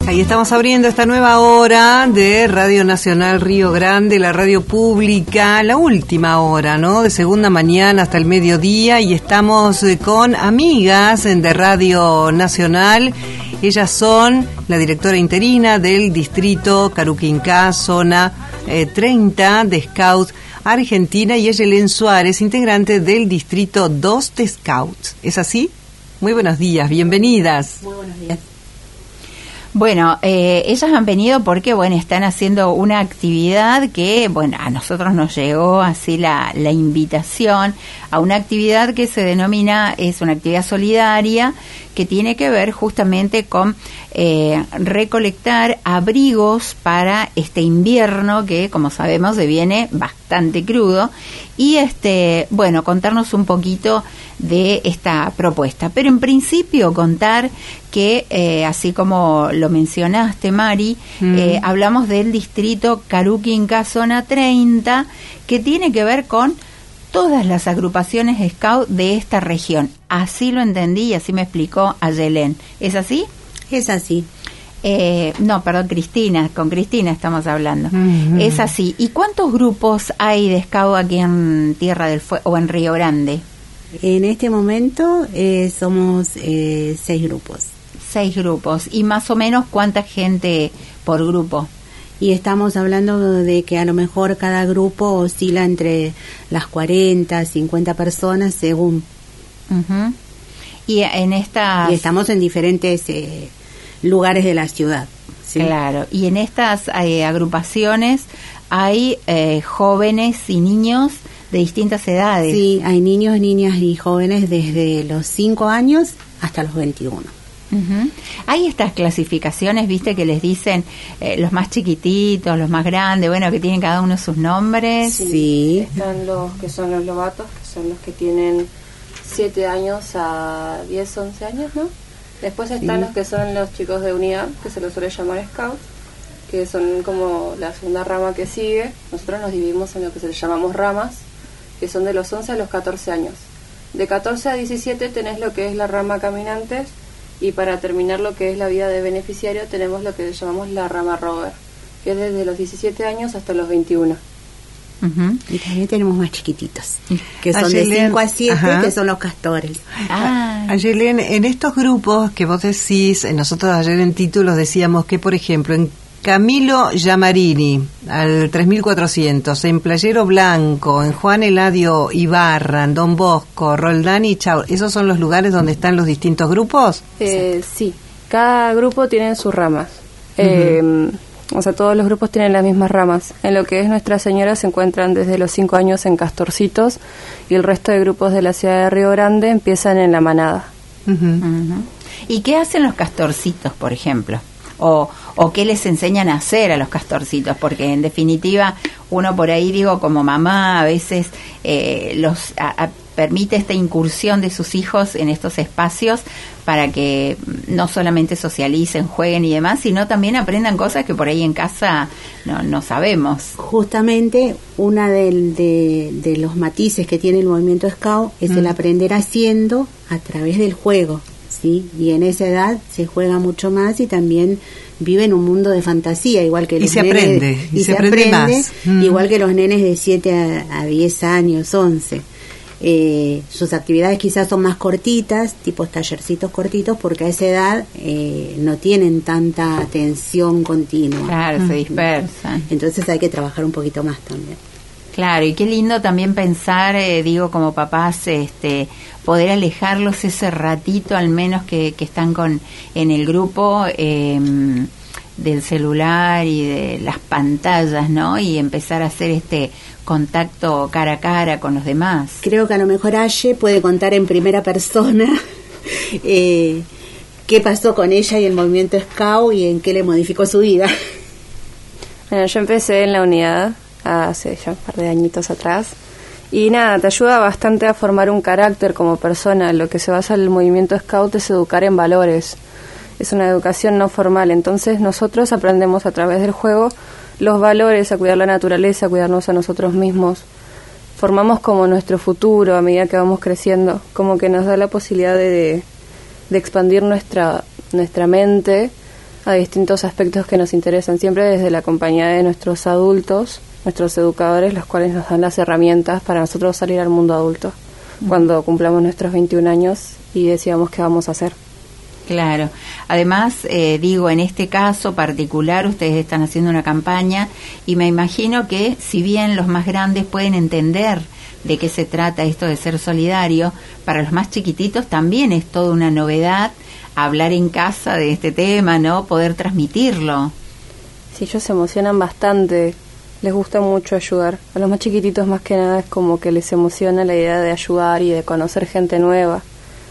Ahí estamos abriendo esta nueva hora de Radio Nacional Río Grande, la radio pública, la última hora, ¿no? De segunda mañana hasta el mediodía, y estamos con amigas de Radio Nacional. Ellas son la directora interina del distrito Caruquinca, zona 30 de Scouts Argentina, y es Yelén Suárez, integrante del distrito 2 de Scouts. ¿Es así? Muy buenos días, bienvenidas. Muy buenos días. Bueno, ellas han venido porque, bueno, están haciendo una actividad que, bueno, a nosotros nos llegó así la invitación a una actividad que se denomina, es una actividad solidaria que tiene que ver justamente con recolectar abrigos para este invierno que, como sabemos, se viene bastante crudo, y bueno, contarnos un poquito de esta propuesta. Pero en principio contar que, así como lo mencionaste, Mari, hablamos del distrito Caruquinca, zona 30, que tiene que ver con todas las agrupaciones Scout de esta región. Así lo entendí y así me explicó Ayelén. ¿Es así? Es así. No, perdón, Cristina, con Cristina estamos hablando. Es así. ¿Y cuántos grupos hay de Scout aquí en Tierra del Fuego o en Río Grande? En este momento somos 6 grupos. 6 grupos. ¿Y más o menos cuánta gente por grupo? Y estamos hablando de que a lo mejor cada grupo oscila entre las 40, 50 personas según. Y en estas... Y estamos en diferentes lugares de la ciudad. ¿Sí? Claro. Y en estas agrupaciones hay jóvenes y niños de distintas edades. Sí, hay niños, niñas y jóvenes desde los 5 años hasta los 21. Hay estas clasificaciones, viste, que les dicen los más chiquititos, los más grandes, bueno, que tienen cada uno sus nombres. Sí. Están los que son los lobatos, que son los que tienen 7 años a 10, 11 años, ¿no? Después están los que son los chicos de unidad, que se los suele llamar Scouts, que son como la segunda rama que sigue. Nosotros nos dividimos en lo que se les llamamos ramas, que son de los 11 a los 14 años. De 14 a 17 tenés lo que es la rama caminantes, y para terminar lo que es la vida de beneficiario tenemos lo que llamamos la rama rover, que es desde los 17 años hasta los 21. Y también tenemos más chiquititos, que son de 5 a 7, que son los castores. Ayelén, en estos grupos que vos decís, nosotros ayer en títulos decíamos que, por ejemplo, en Camilo Llamarini, al 3400, en Playero Blanco, en Juan Eladio Ibarra, en Don Bosco, Roldán y Chau, ¿esos son los lugares donde están los distintos grupos? Sí, cada grupo tiene sus ramas. O sea, todos los grupos tienen las mismas ramas. En lo que es Nuestra Señora se encuentran desde los 5 años en Castorcitos, y el resto de grupos de la ciudad de Río Grande empiezan en La Manada. ¿Y qué hacen los castorcitos, por ejemplo? ¿O qué les enseñan a hacer a los castorcitos? Porque en definitiva uno por ahí, digo, como mamá a veces permite esta incursión de sus hijos en estos espacios para que no solamente socialicen, jueguen y demás, sino también aprendan cosas que por ahí en casa no sabemos. Justamente una de los matices que tiene el movimiento Scout es el aprender haciendo a través del juego. ¿Sí? Y en esa edad se juega mucho más y también vive en un mundo de fantasía, igual que los nenes. Y se aprende más. Igual que los nenes de 7 a 10 años, 11. Sus actividades quizás son más cortitas, tipo tallercitos cortitos, porque a esa edad no tienen tanta atención continua. Claro, se dispersan. Entonces hay que trabajar un poquito más también. Claro, y qué lindo también pensar, digo, como papás, poder alejarlos ese ratito al menos que están en el grupo del celular y de las pantallas, ¿no? Y empezar a hacer este contacto cara a cara con los demás. Creo que a lo mejor Aye puede contar en primera persona qué pasó con ella y el movimiento Scout y en qué le modificó su vida. Bueno, yo empecé en la unidad hace ya un par de añitos atrás, y nada, te ayuda bastante a formar un carácter como persona. Lo que se basa en el movimiento Scout es educar en valores, es una educación no formal. Entonces nosotros aprendemos a través del juego los valores, a cuidar la naturaleza, a cuidarnos a nosotros mismos. Formamos como nuestro futuro a medida que vamos creciendo, como que nos da la posibilidad de expandir nuestra mente a distintos aspectos que nos interesan, siempre desde la compañía de nuestros adultos, nuestros educadores, los cuales nos dan las herramientas para nosotros salir al mundo adulto, cuando cumplamos nuestros 21 años y decidamos qué vamos a hacer. Claro. Además, digo, en este caso particular, ustedes están haciendo una campaña y me imagino que si bien los más grandes pueden entender de qué se trata esto de ser solidario, para los más chiquititos también es toda una novedad hablar en casa de este tema, ¿no? Poder transmitirlo. Sí, ellos se emocionan bastante, les gusta mucho ayudar. A los más chiquititos más que nada es como que les emociona la idea de ayudar y de conocer gente nueva.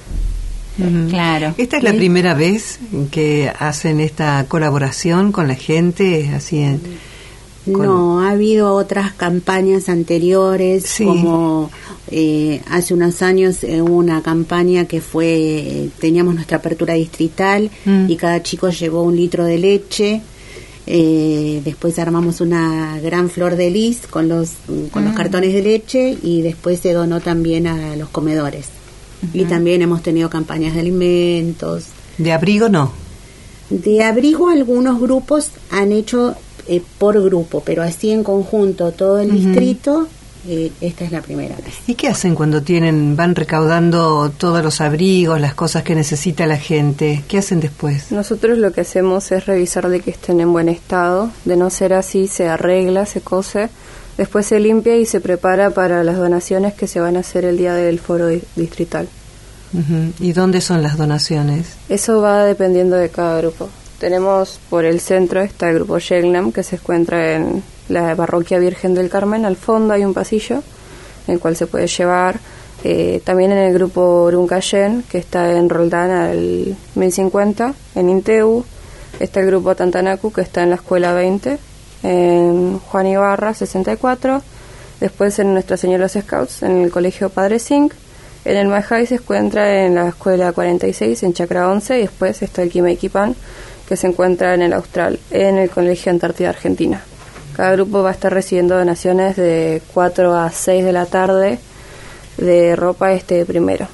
Claro. ¿Esta es la primera vez que hacen esta colaboración con la gente? Así No, ha habido otras campañas anteriores, sí. Como hace unos años hubo una campaña que fue, teníamos nuestra apertura distrital y cada chico llevó 1 litro de leche. Después armamos una gran flor de lis con los cartones de leche y después se donó también a los comedores. Y también hemos tenido campañas de alimentos. ¿De abrigo no? De abrigo algunos grupos han hecho por grupo, pero así en conjunto todo el distrito, esta es la primera vez. ¿Y qué hacen cuando van recaudando todos los abrigos, las cosas que necesita la gente? ¿Qué hacen después? Nosotros lo que hacemos es revisar de que estén en buen estado. De no ser así, se arregla, se cose. Después se limpia y se prepara para las donaciones que se van a hacer el día del foro distrital. ¿Y dónde son las donaciones? Eso va dependiendo de cada grupo. Tenemos por el centro, está el grupo Yegnam, que se encuentra en la parroquia Virgen del Carmen. Al fondo hay un pasillo en el cual se puede llevar. También en el grupo Uruncayen, que está en Roldán al 1050, en Inteu. Está el grupo Tantanacu, que está en la escuela 20, en Juan Ibarra 64. Después en Nuestra Señora de los Scouts, en el colegio Padre Zinc. En el Majay se encuentra en la escuela 46, en Chacra 11. Y después está el Quimeiquipan, que se encuentra en el Austral, en el colegio Antártida Argentina. Cada grupo va a estar recibiendo donaciones de 4 a 6 de la tarde de ropa primero.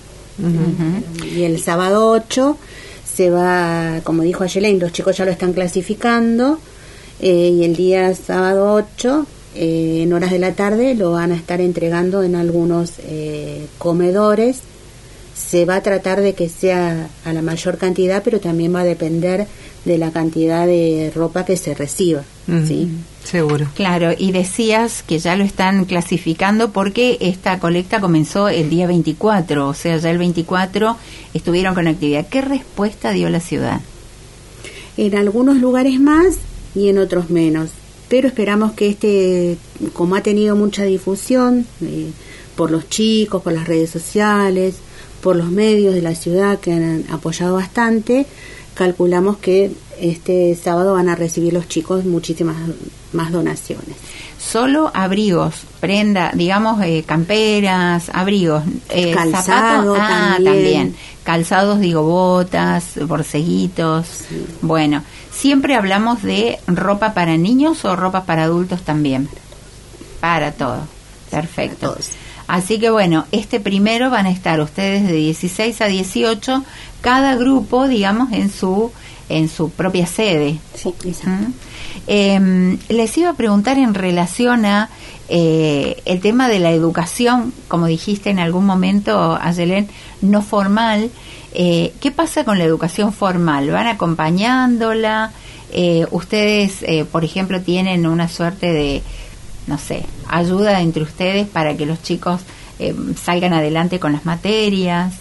Y el sábado 8 se va, como dijo Ayelen, los chicos ya lo están clasificando, y el día sábado 8, en horas de la tarde, lo van a estar entregando en algunos comedores. Se va a tratar de que sea a la mayor cantidad, pero también va a depender de la cantidad de ropa que se reciba. ¿Sí? Seguro. Claro, y decías que ya lo están clasificando porque esta colecta comenzó el día 24, o sea, ya el 24 estuvieron con actividad. ¿Qué respuesta dio la ciudad? En algunos lugares más y en otros menos, pero esperamos que como ha tenido mucha difusión por los chicos, por las redes sociales, por los medios de la ciudad que han apoyado bastante, calculamos que este sábado van a recibir los chicos muchísimas más donaciones. Solo abrigos, prenda, digamos, camperas, abrigos, calzado zapatos, también. Calzados, digo, botas, borceguitos. Sí. Bueno, siempre hablamos de ropa para niños o ropa para adultos también. Para todo. Perfecto. Para todos. Así que bueno, primero van a estar ustedes de 16 a 18, cada grupo, digamos, en su propia sede. Sí, exacto. Les iba a preguntar en relación a el tema de la educación, como dijiste en algún momento, Ayelen, no formal. ¿Qué pasa con la educación formal? ¿Van acompañándola? ¿Ustedes, por ejemplo, tienen una suerte de, no sé, ayuda entre ustedes para que los chicos salgan adelante con las materias?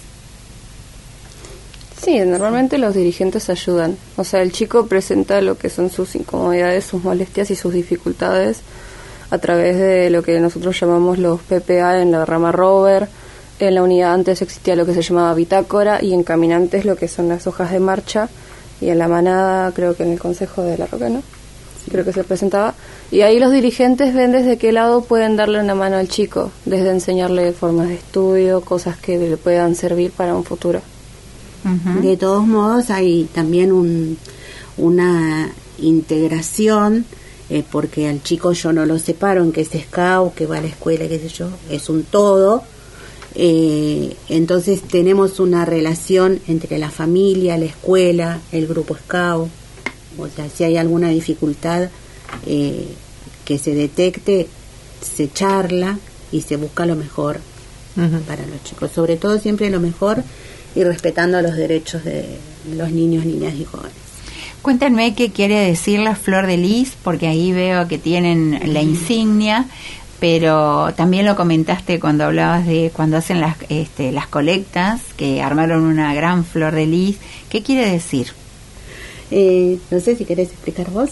Sí, normalmente los dirigentes ayudan. O sea, el chico presenta lo que son sus incomodidades, sus molestias y sus dificultades a través de lo que nosotros llamamos los PPA en la rama Rover. En la unidad antes existía lo que se llamaba bitácora, y en caminantes lo que son las hojas de marcha, y en la manada creo que en el Consejo de la Roca, ¿no? Sí. Creo que se presentaba. Y ahí los dirigentes ven desde qué lado pueden darle una mano al chico, desde enseñarle formas de estudio, cosas que le puedan servir para un futuro. De todos modos hay también una integración, porque al chico yo no lo separo en que es scout, que va a la escuela, qué sé yo, es un todo. Entonces tenemos una relación entre la familia, la escuela, el grupo scout. O sea, si hay alguna dificultad que se detecte, se charla y se busca lo mejor para los chicos. Sobre todo siempre lo mejor y respetando los derechos de los niños, niñas y jóvenes. Cuéntenme qué quiere decir la flor de lis, porque ahí veo que tienen la insignia, pero también lo comentaste cuando hablabas de cuando hacen las colectas, que armaron una gran flor de lis. ¿Qué quiere decir? No sé si querés explicar vos.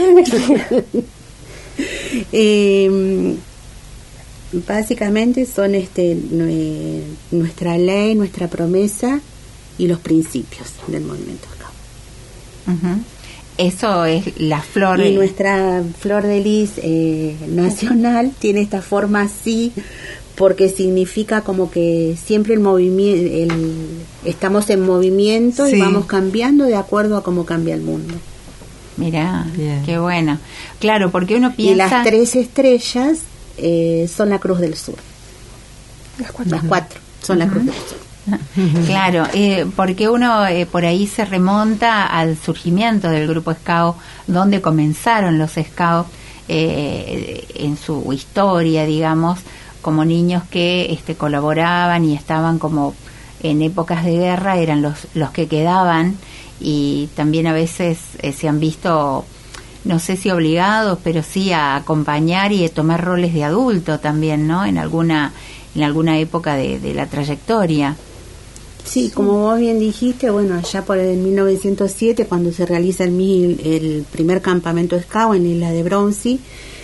Básicamente son nuestra ley, nuestra promesa y los principios del movimiento SCAUT. Eso es la flor. Y nuestra flor de lis nacional tiene esta forma así porque significa como que siempre el movimiento, estamos en movimiento y vamos cambiando de acuerdo a cómo cambia el mundo. Mirá, qué bueno. Claro, porque uno piensa... Y las 3 estrellas son la Cruz del Sur. Las 4 son la Cruz del Sur. Claro, porque uno por ahí se remonta al surgimiento del grupo Scout, donde comenzaron los Scouts en su historia, digamos, como niños que colaboraban y estaban como en épocas de guerra, eran los que quedaban, y también a veces se han visto, no sé si obligados, pero sí a acompañar y a tomar roles de adulto también, ¿no? En alguna época de la trayectoria. Sí, como vos bien dijiste, bueno, allá por el 1907, cuando se realiza el primer campamento Scout en la isla de Bronce,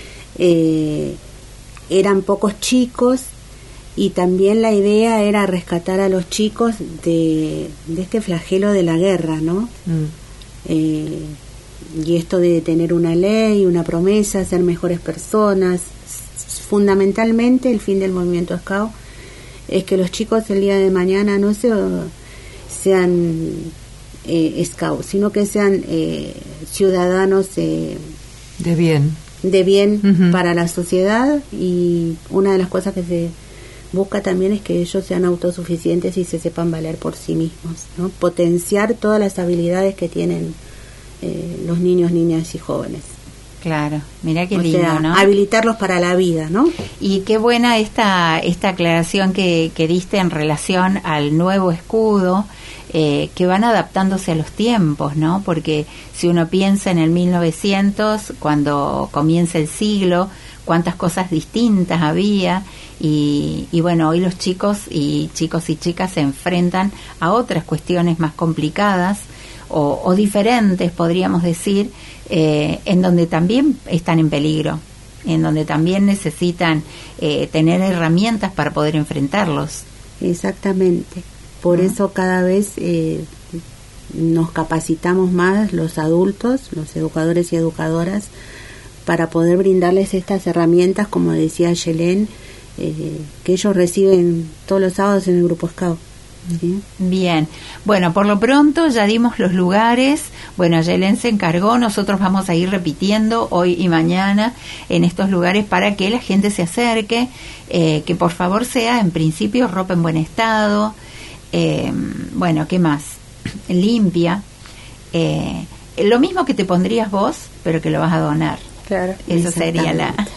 eran pocos chicos, y también la idea era rescatar a los chicos de este flagelo de la guerra, ¿no? Y esto de tener una ley, una promesa, ser mejores personas. Fundamentalmente el fin del movimiento Scout es que los chicos el día de mañana no sean Scout, sino que sean ciudadanos de bien para la sociedad. Y una de las cosas que se busca también es que ellos sean autosuficientes y se sepan valer por sí mismos, ¿no? Potenciar todas las habilidades que tienen los niños, niñas y jóvenes. Claro, mirá qué lindo, ¿no? Habilitarlos para la vida, ¿no? Y qué buena esta aclaración que diste en relación al nuevo escudo, que van adaptándose a los tiempos, ¿no? Porque si uno piensa en el 1900, cuando comienza el siglo, cuántas cosas distintas había, y bueno, hoy los chicos y chicas se enfrentan a otras cuestiones más complicadas o diferentes, podríamos decir, en donde también están en peligro, en donde también necesitan tener herramientas para poder enfrentarlos. Exactamente. Por eso cada vez nos capacitamos más los adultos, los educadores y educadoras, para poder brindarles estas herramientas, como decía Yelén, que ellos reciben todos los sábados en el grupo Scout. ¿Sí? Bien, bueno, por lo pronto ya dimos los lugares. Bueno, Yelén se encargó, nosotros vamos a ir repitiendo hoy y mañana en estos lugares para que la gente se acerque, que por favor sea en principio ropa en buen estado, bueno, ¿qué más? Limpia, lo mismo que te pondrías vos, pero que lo vas a donar. Claro, eso sería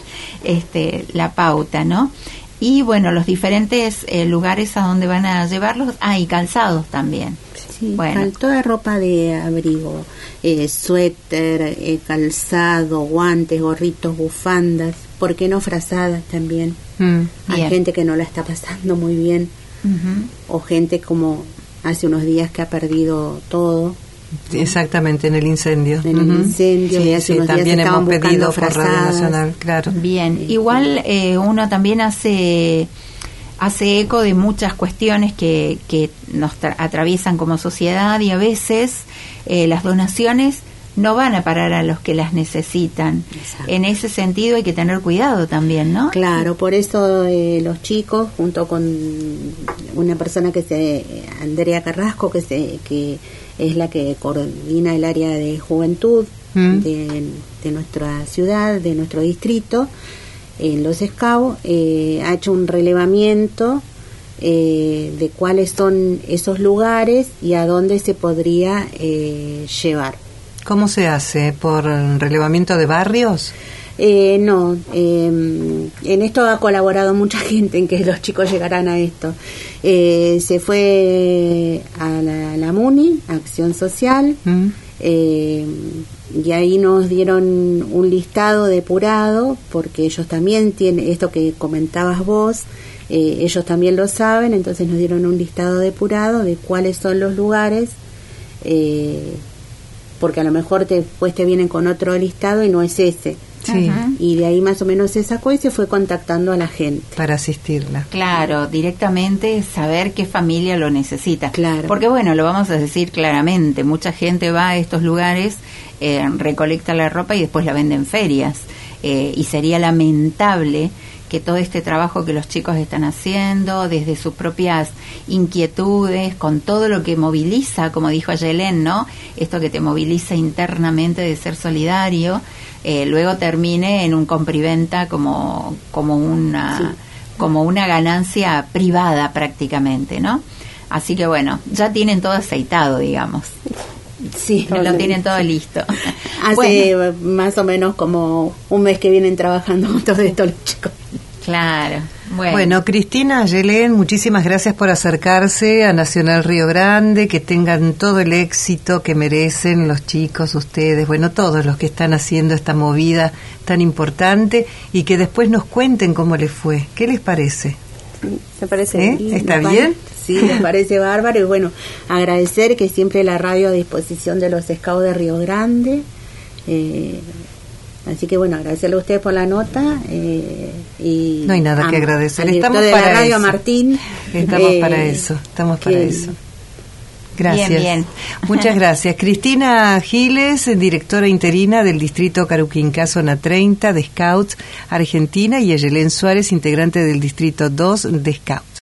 la pauta, ¿no? Y bueno, los diferentes lugares a donde van a llevarlos, y calzados también. Sí, bueno. Toda ropa de abrigo, suéter, calzado, guantes, gorritos, bufandas, ¿por qué no frazadas también? Hay gente que no la está pasando muy bien, o gente como hace unos días que ha perdido todo. Exactamente, en el incendio. En el incendio, sí, y hace unos también días hemos pedido por frazadas. Radio Nacional, claro. Bien, igual uno también hace eco de muchas cuestiones que nos atraviesan como sociedad, y a veces las donaciones no van a parar a los que las necesitan. Exacto. En ese sentido hay que tener cuidado también, ¿no? Claro, por eso los chicos, junto con una persona Andrea Carrasco, que es la que coordina el área de juventud de nuestra ciudad, de nuestro distrito, en los Scouts, ha hecho un relevamiento de cuáles son esos lugares y a dónde se podría llevar. ¿Cómo se hace? ¿Por relevamiento de barrios? No, en esto ha colaborado mucha gente en que los chicos llegaran a esto. Se fue a la MUNI, Acción Social, y ahí nos dieron un listado depurado, porque ellos también tienen, esto que comentabas vos, ellos también lo saben, entonces nos dieron un listado depurado de cuáles son los lugares, porque a lo mejor después te vienen con otro listado y no es ese. Sí. Y de ahí más o menos se sacó y se fue contactando a la gente para asistirla. Claro, directamente saber qué familia lo necesita. Claro. Porque bueno, lo vamos a decir claramente, mucha gente va a estos lugares, recolecta la ropa y después la vende en ferias. Y sería lamentable que todo este trabajo que los chicos están haciendo, desde sus propias inquietudes, con todo lo que moviliza, como dijo Ayelén, ¿no? Esto que te moviliza internamente de ser solidario, luego termine en un compra-y-venta como una ganancia privada prácticamente, ¿no? Así que bueno, ya tienen todo aceitado, digamos. Sí, lo tienen todo listo. Hace más o menos como un mes que vienen trabajando con todos estos chicos. Claro. Bueno, Cristina, Ayelén, muchísimas gracias por acercarse a Nacional Río Grande, que tengan todo el éxito que merecen los chicos, ustedes, bueno, todos los que están haciendo esta movida tan importante, y que después nos cuenten cómo les fue. ¿Qué les parece? ¿Se parece? ¿Está bien? Sí, les parece bárbaro, y bueno, agradecer que siempre la radio a disposición de los Scouts de Río Grande. Así que bueno, agradecerle a ustedes por la nota, y no hay nada que agradecer, estamos de para la radio, eso. Martín, estamos para eso. Gracias. Bien. Muchas gracias. Cristina Giles, directora interina del distrito Caruquinca, zona 30 de Scouts Argentina, y Ayelén Suárez, integrante del distrito 2 de Scouts.